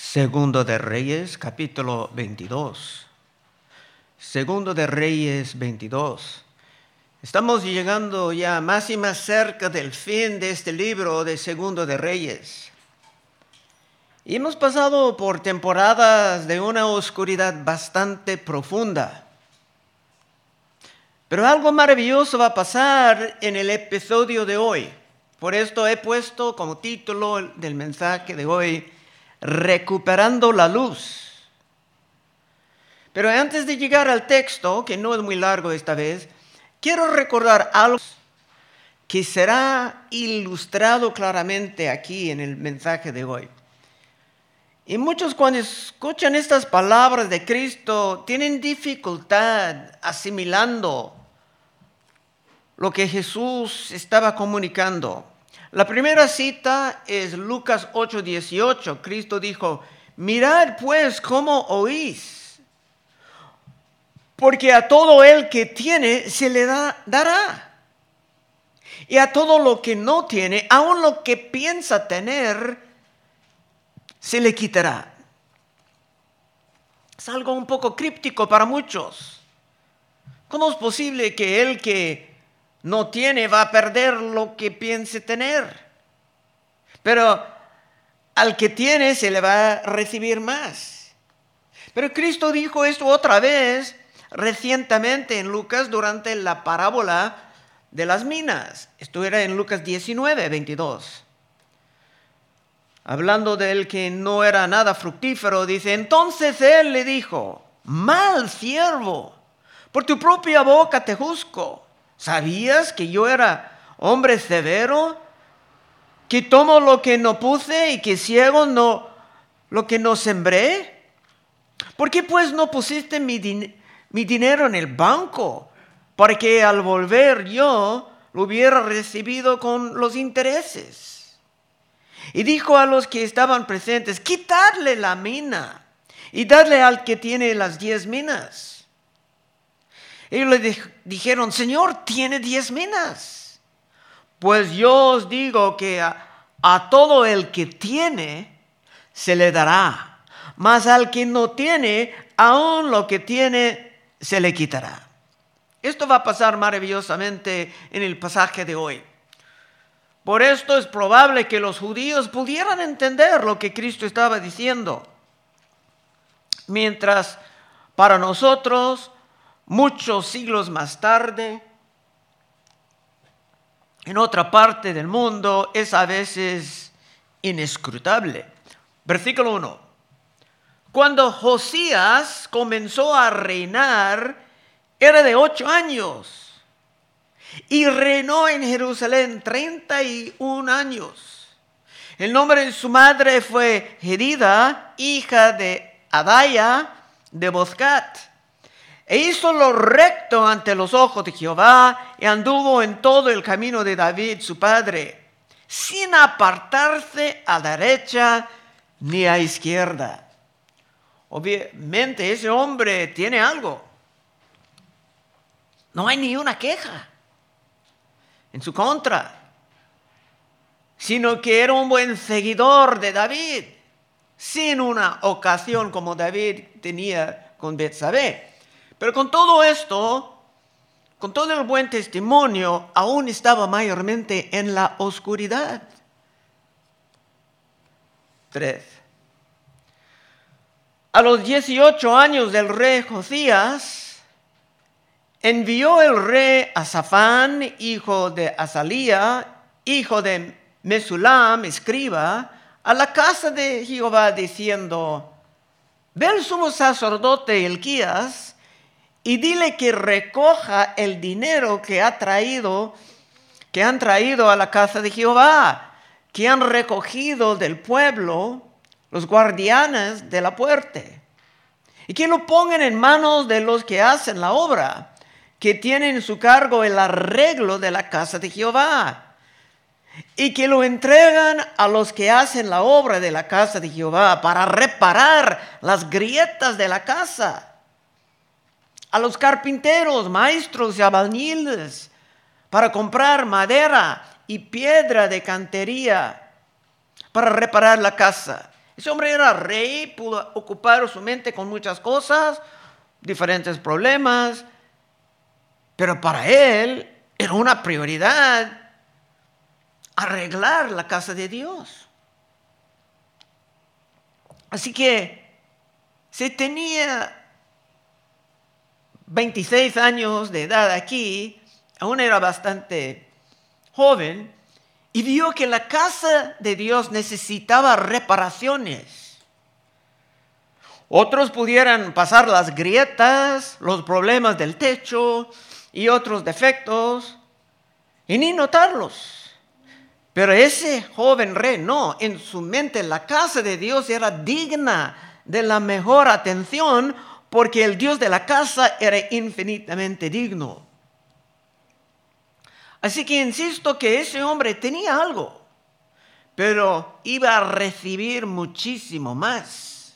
Segundo de Reyes, capítulo 22. Segundo de Reyes 22. Estamos llegando ya más y más cerca del fin de este libro de Segundo de Reyes. Y hemos pasado por temporadas de una oscuridad bastante profunda. Pero algo maravilloso va a pasar en el episodio de hoy. Por esto he puesto como título del mensaje de hoy, Recuperando la luz. Pero antes de llegar al texto, que no es muy largo esta vez, quiero recordar algo que será ilustrado claramente aquí en el mensaje de hoy. Y muchos cuando escuchan estas palabras de Cristo tienen dificultad asimilando lo que Jesús estaba comunicando. La primera cita es Lucas 8:18. Cristo dijo, mirad pues cómo oís, porque a todo el que tiene se le dará, y a todo lo que no tiene, aun lo que piensa tener, se le quitará. Es algo un poco críptico para muchos. ¿Cómo es posible que el que no tiene va a perder lo que piense tener? Pero al que tiene se le va a recibir más. Pero Cristo dijo esto otra vez recientemente en Lucas durante la parábola de las minas. Esto era en Lucas 19:22. Hablando del que no era nada fructífero, dice, entonces él le dijo, mal siervo, por tu propia boca te juzgo. ¿Sabías que yo era hombre severo, que tomo lo que no puse y que ciego lo que no sembré? ¿Por qué pues no pusiste mi dinero en el banco, para que al volver yo lo hubiera recibido con los intereses? Y dijo a los que estaban presentes, quitadle la mina y dadle al que tiene las 10 minas. Ellos le dijeron, Señor, tiene 10 minas. Pues yo os digo que a todo el que tiene se le dará, mas al que no tiene, aún lo que tiene se le quitará. Esto va a pasar maravillosamente en el pasaje de hoy. Por esto es probable que los judíos pudieran entender lo que Cristo estaba diciendo. Mientras para nosotros, muchos siglos más tarde, en otra parte del mundo, es a veces inescrutable. Versículo 1. Cuando Josías comenzó a reinar, era de 8 años. Y reinó en Jerusalén 31 años. El nombre de su madre fue Jedida, hija de Adaya de Bozcat. E hizo lo recto ante los ojos de Jehová y anduvo en todo el camino de David su padre, sin apartarse a derecha ni a izquierda. Obviamente ese hombre tiene algo. No hay ni una queja en su contra, sino que era un buen seguidor de David, sin una ocasión como David tenía con Betsabé. Pero con todo esto, con todo el buen testimonio, aún estaba mayormente en la oscuridad. 3. A los 18 años del rey Josías, envió el rey a Safán, hijo de Azalía, hijo de Mesulam, escriba, a la casa de Jehová, diciendo, ve al sumo sacerdote Hilquías y dile que recoja el dinero que han traído a la casa de Jehová, que han recogido del pueblo los guardianes de la puerta, y que lo pongan en manos de los que hacen la obra, que tienen en su cargo el arreglo de la casa de Jehová, y que lo entregan a los que hacen la obra de la casa de Jehová para reparar las grietas de la casa, a los carpinteros, maestros y albañiles para comprar madera y piedra de cantería para reparar la casa. Ese hombre era rey, pudo ocupar su mente con muchas cosas, diferentes problemas, pero para él era una prioridad arreglar la casa de Dios. Así que si tenía 26 años de edad aquí, aún era bastante joven, y vio que la casa de Dios necesitaba reparaciones. Otros pudieran pasar las grietas, los problemas del techo y otros defectos, y ni notarlos. Pero ese joven rey, no, en su mente la casa de Dios era digna de la mejor atención, porque el Dios de la casa era infinitamente digno. Así que insisto que ese hombre tenía algo, pero iba a recibir muchísimo más.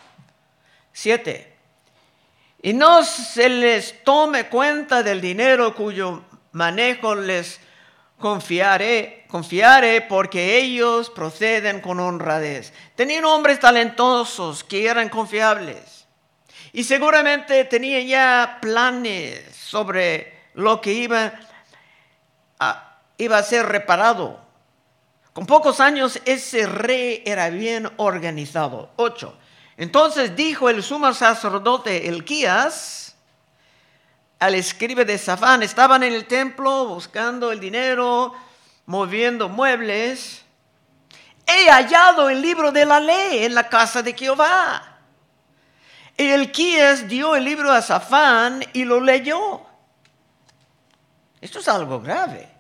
7. Y no se les tome cuenta del dinero cuyo manejo les confiaré, porque ellos proceden con honradez. Tenían hombres talentosos que eran confiables. Y seguramente tenían ya planes sobre lo que iba a ser reparado. Con pocos años ese rey era bien organizado. 8. Entonces dijo el sumo sacerdote Hilquías al escriba de Safán, estaban en el templo buscando el dinero, moviendo muebles. He hallado el libro de la ley en la casa de Jehová. Y Hilquías dio el libro a Safán y lo leyó. Esto es algo grave.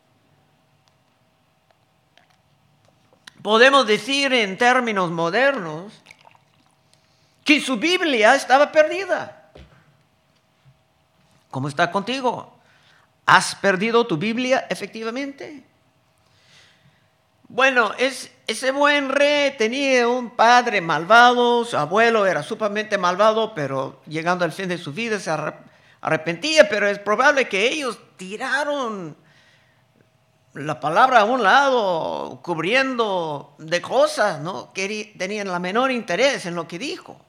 Podemos decir en términos modernos que su Biblia estaba perdida. ¿Cómo está contigo? ¿Has perdido tu Biblia efectivamente? Bueno, ese buen rey tenía un padre malvado, su abuelo era sumamente malvado, pero llegando al fin de su vida se arrepentía, pero es probable que ellos tiraron la palabra a un lado, cubriendo de cosas, ¿no? Que tenían la menor interés en lo que dijo.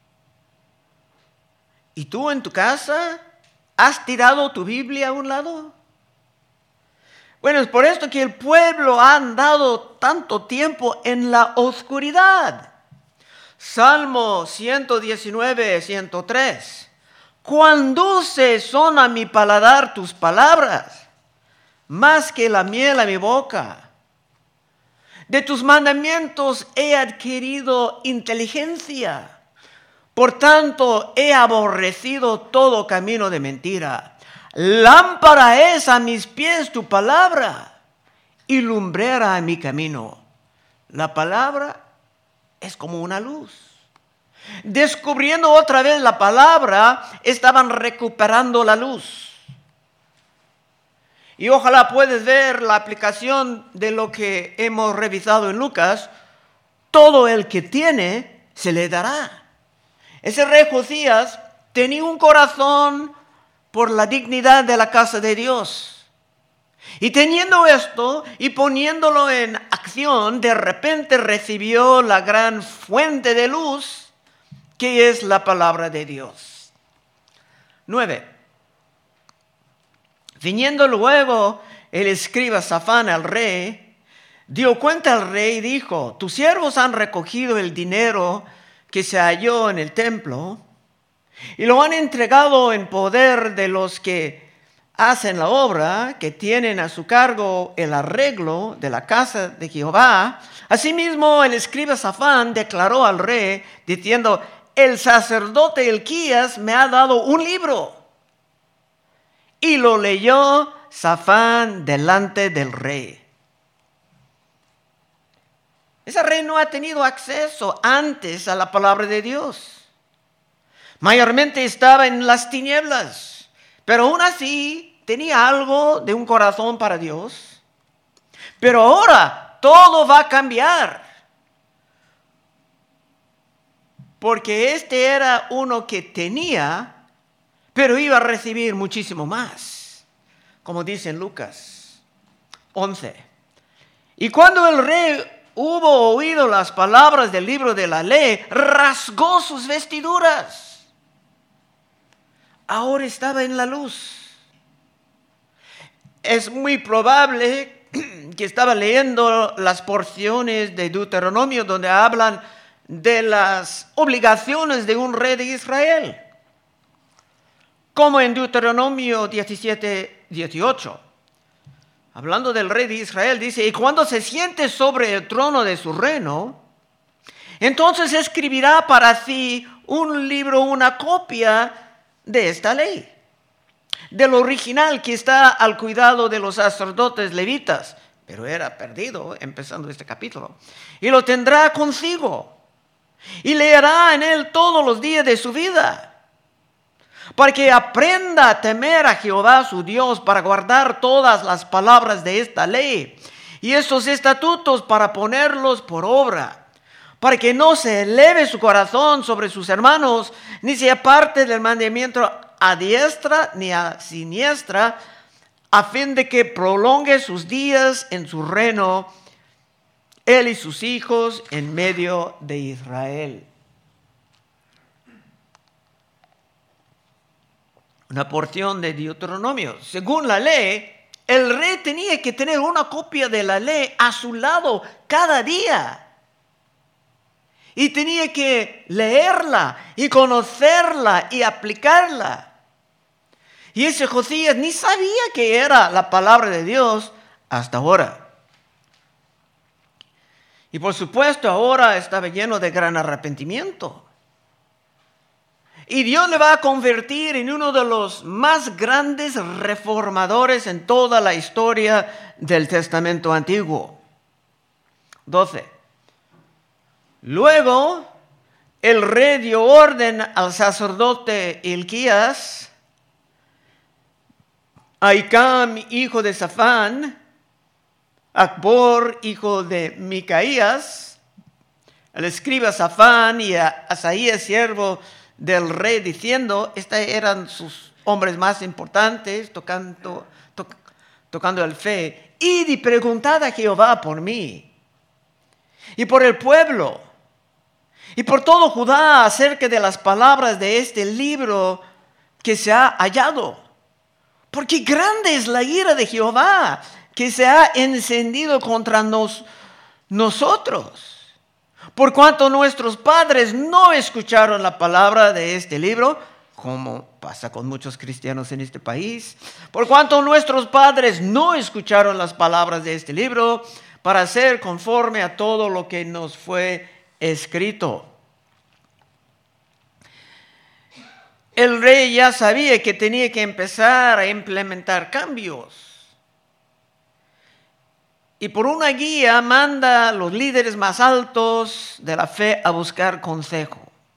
¿Y tú en tu casa has tirado tu Biblia a un lado? Bueno, es por esto que el pueblo ha andado tanto tiempo en la oscuridad. Salmo 119, 103. Cuán dulces son a mi paladar tus palabras, más que la miel a mi boca. De tus mandamientos he adquirido inteligencia. Por tanto, he aborrecido todo camino de mentira. Lámpara es a mis pies tu palabra y lumbrera a mi camino. La palabra es como una luz. Descubriendo otra vez la palabra, estaban recuperando la luz. Y ojalá puedes ver la aplicación de lo que hemos revisado en Lucas. Todo el que tiene, se le dará. Ese rey Josías tenía un corazón por la dignidad de la casa de Dios. Y teniendo esto y poniéndolo en acción, de repente recibió la gran fuente de luz, que es la palabra de Dios. 9. Viniendo luego el escriba Safán al rey, dio cuenta al rey y dijo, tus siervos han recogido el dinero que se halló en el templo y lo han entregado en poder de los que hacen la obra, que tienen a su cargo el arreglo de la casa de Jehová. Asimismo, el escriba Safán declaró al rey, diciendo, el sacerdote Hilquías me ha dado un libro. Y lo leyó Safán delante del rey. Ese rey no ha tenido acceso antes a la palabra de Dios. Mayormente estaba en las tinieblas, pero aún así tenía algo de un corazón para Dios. Pero ahora todo va a cambiar, porque este era uno que tenía, pero iba a recibir muchísimo más, como dice en Lucas 11. Y cuando el rey hubo oído las palabras del libro de la ley, rasgó sus vestiduras. Ahora estaba en la luz. Es muy probable que estaba leyendo las porciones de Deuteronomio donde hablan de las obligaciones de un rey de Israel. Como en Deuteronomio 17:18. Hablando del rey de Israel, dice: y cuando se siente sobre el trono de su reino, entonces escribirá para sí un libro, una copia de esta ley, del original que está al cuidado de los sacerdotes levitas, pero era perdido empezando este capítulo, y lo tendrá consigo, y leerá en él todos los días de su vida, para que aprenda a temer a Jehová su Dios, para guardar todas las palabras de esta ley y estos estatutos, para ponerlos por obra, para que no se eleve su corazón sobre sus hermanos, ni se aparte del mandamiento a diestra ni a siniestra, a fin de que prolongue sus días en su reino, él y sus hijos en medio de Israel. Una porción de Deuteronomio. Según la ley, el rey tenía que tener una copia de la ley a su lado cada día. Y tenía que leerla y conocerla y aplicarla. Y ese Josías ni sabía que era la palabra de Dios hasta ahora. Y por supuesto ahora estaba lleno de gran arrepentimiento. Y Dios le va a convertir en uno de los más grandes reformadores en toda la historia del Testamento Antiguo. 12. Luego, el rey dio orden al sacerdote Hilquías, a Ahicam, hijo de Safán, a Acbor, hijo de Micaías, al escriba Safán y a Asaías, siervo del rey, diciendo: estos eran sus hombres más importantes, tocando el fe: id y preguntad a Jehová por mí y por el pueblo y por todo Judá acerca de las palabras de este libro que se ha hallado, porque grande es la ira de Jehová que se ha encendido contra nosotros, por cuanto nuestros padres no escucharon la palabra de este libro, como pasa con muchos cristianos en este país, por cuanto nuestros padres no escucharon las palabras de este libro para hacer conforme a todo lo que nos fue escrito. El rey ya sabía que tenía que empezar a implementar cambios. Y por una guía manda a los líderes más altos de la fe a buscar consejo.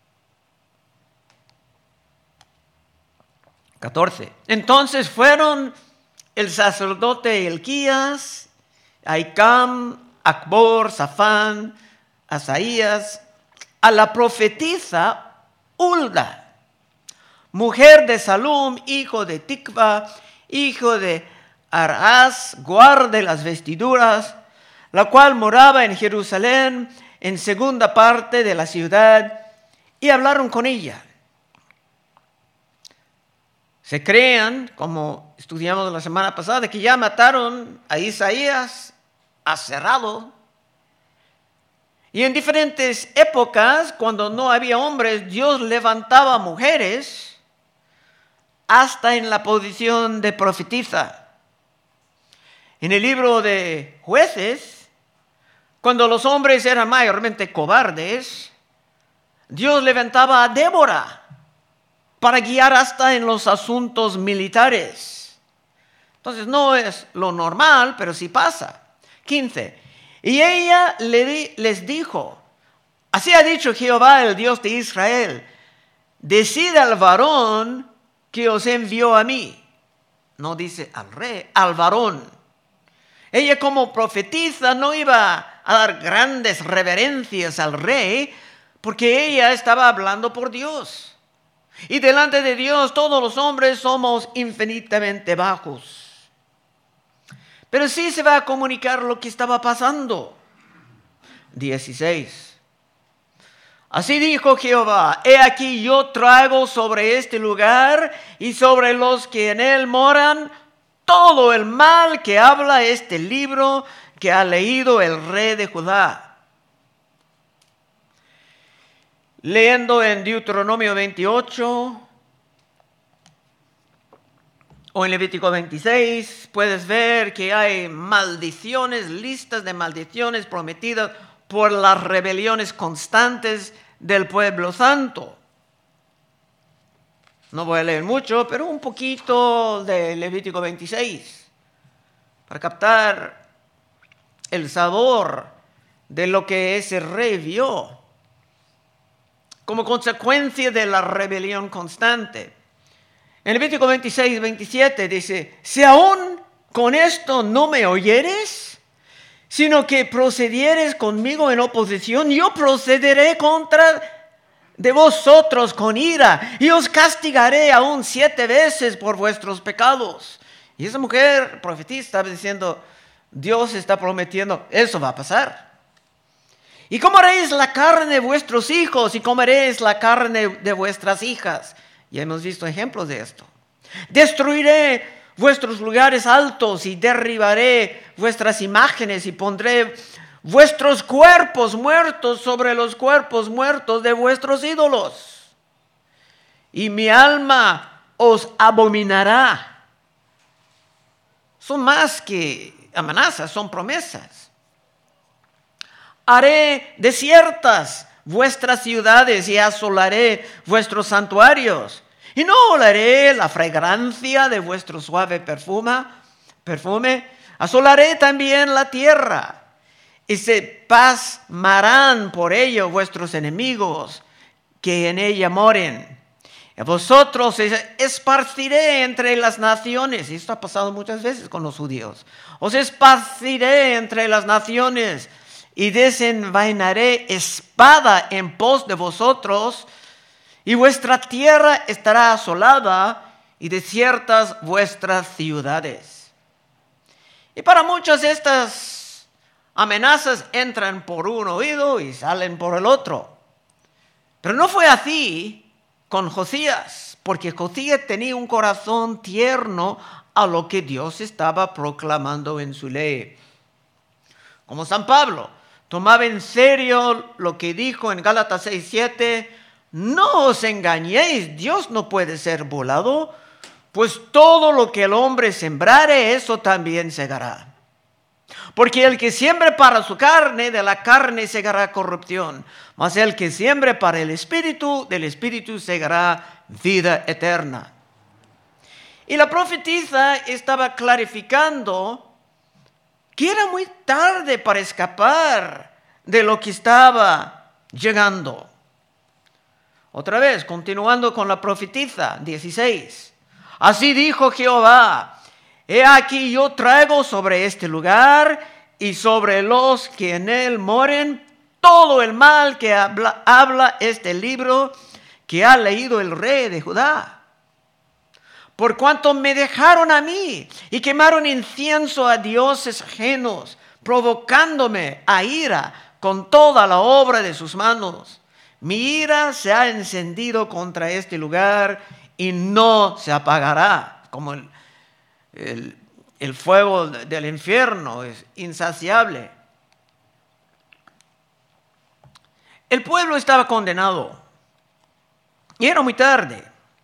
14. Entonces fueron el sacerdote Hilquías, Ahicam, Acbor, Safán, Asaías, a la profetisa Hulda, mujer de Salum, hijo de Tikva, hijo de Arás, guarde las vestiduras, la cual moraba en Jerusalén, en segunda parte de la ciudad, y hablaron con ella. Se crean, como estudiamos la semana pasada, que ya mataron a Isaías aserrado. Y en diferentes épocas, cuando no había hombres, Dios levantaba mujeres hasta en la posición de profetisa. En el libro de Jueces, cuando los hombres eran mayormente cobardes, Dios levantaba a Débora para guiar hasta en los asuntos militares. Entonces no es lo normal, pero sí pasa. 15. Y ella les dijo: así ha dicho Jehová, el Dios de Israel, decid al varón que os envió a mí. No dice al rey, al varón. Ella, como profetisa, no iba a dar grandes reverencias al rey, porque ella estaba hablando por Dios. Y delante de Dios todos los hombres somos infinitamente bajos. Pero sí se va a comunicar lo que estaba pasando. 16. Así dijo Jehová: he aquí yo traigo sobre este lugar y sobre los que en él moran todo el mal que habla este libro que ha leído el rey de Judá. Leyendo en Deuteronomio 28 o en Levítico 26, puedes ver que hay maldiciones, listas de maldiciones prometidas por las rebeliones constantes del pueblo santo. No voy a leer mucho, pero un poquito de Levítico 26 para captar el sabor de lo que ese rey vio como consecuencia de la rebelión constante. En Levítico 26, 27 dice: si aún con esto no me oyeres, sino que procedieres conmigo en oposición, yo procederé contra de vosotros con ira, y os castigaré aún 7 veces por vuestros pecados. Y esa mujer profetisa estaba diciendo, Dios está prometiendo, eso va a pasar. Y comeréis la carne de vuestros hijos, y comeréis la carne de vuestras hijas. Ya hemos visto ejemplos de esto. Destruiré vuestros lugares altos, y derribaré vuestras imágenes, y pondré vuestros cuerpos muertos sobre los cuerpos muertos de vuestros ídolos. Y mi alma os abominará. Son más que amenazas, son promesas. Haré desiertas vuestras ciudades y asolaré vuestros santuarios. Y no oleré la fragancia de vuestro suave perfume. Asolaré también la tierra. Y se pasmarán por ello vuestros enemigos que en ella moren. Y vosotros esparciré entre las naciones. Y esto ha pasado muchas veces con los judíos. Os esparciré entre las naciones y desenvainaré espada en pos de vosotros. Y vuestra tierra estará asolada y desiertas vuestras ciudades. Y para muchas estas amenazas entran por un oído y salen por el otro. Pero no fue así con Josías, porque Josías tenía un corazón tierno a lo que Dios estaba proclamando en su ley. Como San Pablo, tomaba en serio lo que dijo en Gálatas 6:7, no os engañéis, Dios no puede ser burlado, pues todo lo que el hombre sembrare, eso también segará. Porque el que siembre para su carne, de la carne segará corrupción. Mas el que siembre para el Espíritu, del Espíritu segará vida eterna. Y la profetisa estaba clarificando que era muy tarde para escapar de lo que estaba llegando. Otra vez, continuando con la profetisa, 16. Así dijo Jehová: he aquí yo traigo sobre este lugar y sobre los que en él moren todo el mal que habla este libro que ha leído el rey de Judá. Por cuanto me dejaron a mí y quemaron incienso a dioses ajenos, provocándome a ira con toda la obra de sus manos. Mi ira se ha encendido contra este lugar y no se apagará, como el fuego del infierno es insaciable. El pueblo estaba condenado y era muy tarde.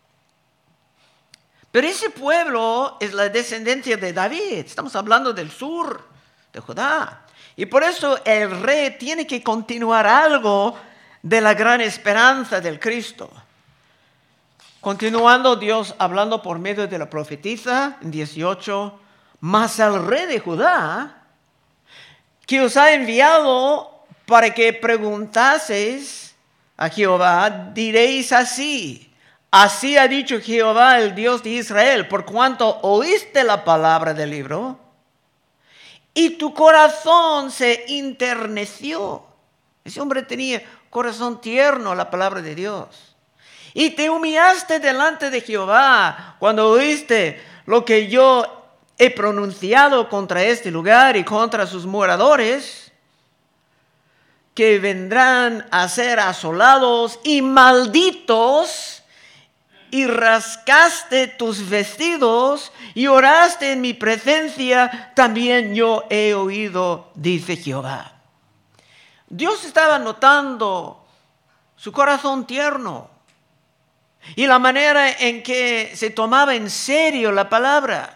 Pero ese pueblo es la descendencia de David. Estamos hablando del sur de Judá. Y por eso el rey tiene que continuar algo de la gran esperanza del Cristo. Continuando, Dios hablando por medio de la profetisa en 18, mas al rey de Judá, que os ha enviado para que preguntaseis a Jehová, diréis así: así ha dicho Jehová, el Dios de Israel, por cuanto oíste la palabra del libro, y tu corazón se enterneció. Ese hombre tenía corazón tierno a la palabra de Dios. Y te humillaste delante de Jehová cuando oíste lo que yo he pronunciado contra este lugar y contra sus moradores. que vendrán a ser asolados y malditos, y rascaste tus vestidos y oraste en mi presencia, también yo he oído, dice Jehová. Dios estaba notando su corazón tierno y la manera en que se tomaba en serio la palabra.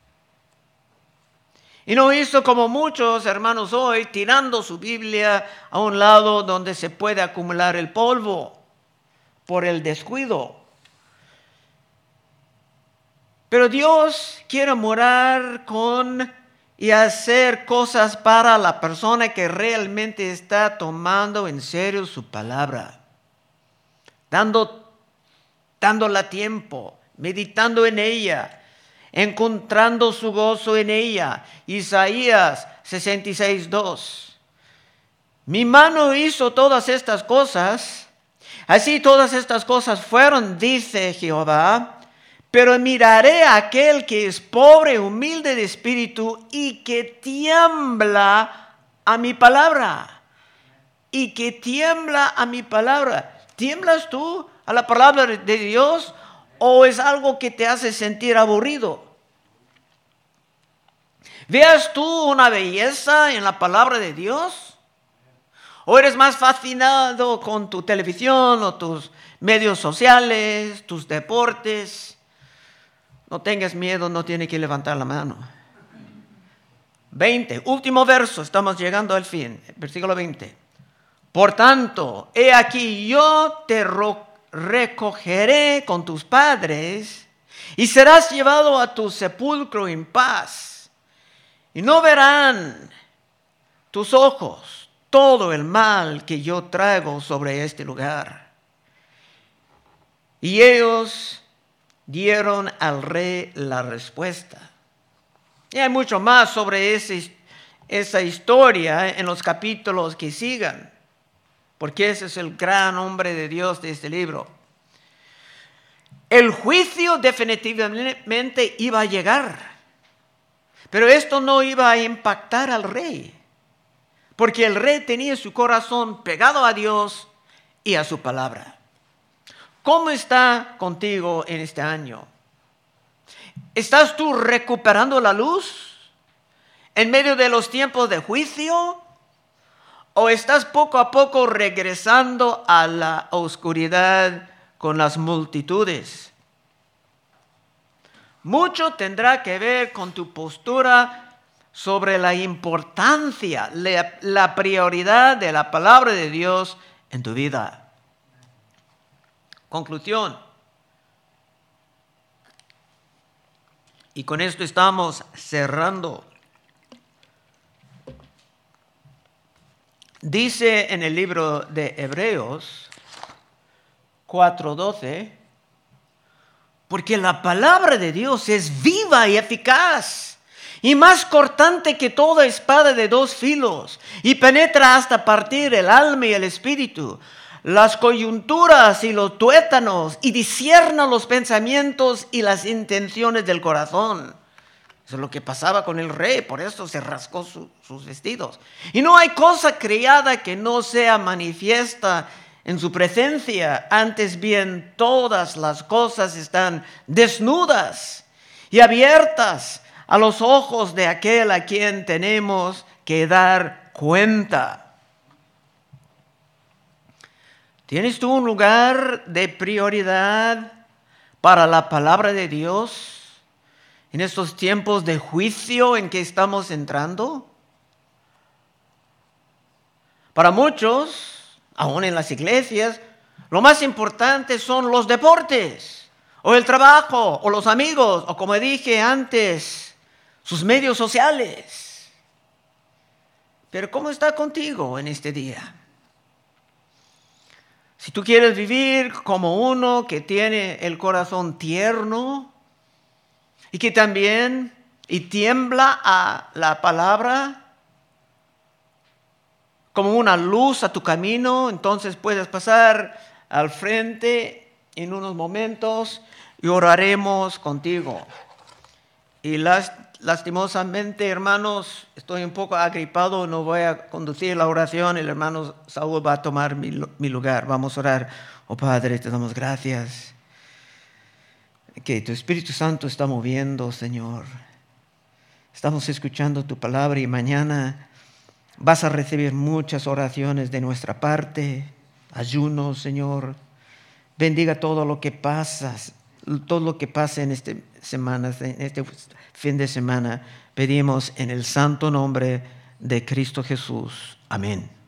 Y no hizo como muchos hermanos hoy, tirando su Biblia a un lado donde se puede acumular el polvo por el descuido. Pero Dios quiere morar con y hacer cosas para la persona que realmente está tomando en serio su palabra, dándola tiempo, meditando en ella, encontrando su gozo en ella. Isaías 66:2. Mi mano hizo todas estas cosas, así todas estas cosas fueron, dice Jehová. Pero miraré a aquel que es pobre, humilde de espíritu y que tiembla a mi palabra. Y que tiembla a mi palabra. ¿Tiemblas tú a la palabra de Dios o es algo que te hace sentir aburrido? ¿Veas tú una belleza en la palabra de Dios? ¿O eres más fascinado con tu televisión o tus medios sociales, tus deportes? No tengas miedo, no tienes que levantar la mano. 20, último verso, estamos llegando al fin, versículo 20. Por tanto, he aquí yo te recogeré con tus padres y serás llevado a tu sepulcro en paz. Y no verán tus ojos todo el mal que yo traigo sobre este lugar. Y ellos dieron al rey la respuesta. Y hay mucho más sobre esa historia en los capítulos que sigan, porque ese es el gran hombre de Dios de este libro. El juicio definitivamente iba a llegar, pero esto no iba a impactar al rey, porque el rey tenía su corazón pegado a Dios y a su palabra. ¿Cómo está contigo en este año? ¿Estás tú recuperando la luz en medio de los tiempos de juicio? ¿O estás poco a poco regresando a la oscuridad con las multitudes? Mucho tendrá que ver con tu postura sobre la importancia, la prioridad de la palabra de Dios en tu vida. Conclusión. Y con esto estamos cerrando. Dice en el libro de Hebreos 4:12, porque la palabra de Dios es viva y eficaz, y más cortante que toda espada de dos filos, y penetra hasta partir el alma y el espíritu, las coyunturas y los tuétanos, y discierna los pensamientos y las intenciones del corazón. Eso es lo que pasaba con el rey, por eso se rascó sus vestidos. Y no hay cosa creada que no sea manifiesta en su presencia, antes bien todas las cosas están desnudas y abiertas a los ojos de aquel a quien tenemos que dar cuenta. ¿Tienes tú un lugar de prioridad para la palabra de Dios en estos tiempos de juicio en que estamos entrando? Para muchos, aún en las iglesias, lo más importante son los deportes, o el trabajo, o los amigos, o como dije antes, sus medios sociales. Pero ¿cómo está contigo en este día? Si tú quieres vivir como uno que tiene el corazón tierno y que también tiembla a la palabra como una luz a tu camino, entonces puedes pasar al frente en unos momentos y oraremos contigo. Y lastimosamente, hermanos, estoy un poco agripado, no voy a conducir la oración, el hermano Saúl va a tomar mi lugar. Vamos a orar. Oh Padre, te damos gracias que tu Espíritu Santo está moviendo, Señor. Estamos escuchando tu palabra y mañana vas a recibir muchas oraciones de nuestra parte, ayunos, Señor. Bendiga todo lo que pasa en esta semana, en este fin de semana. Pedimos en el santo nombre de Cristo Jesús. Amén.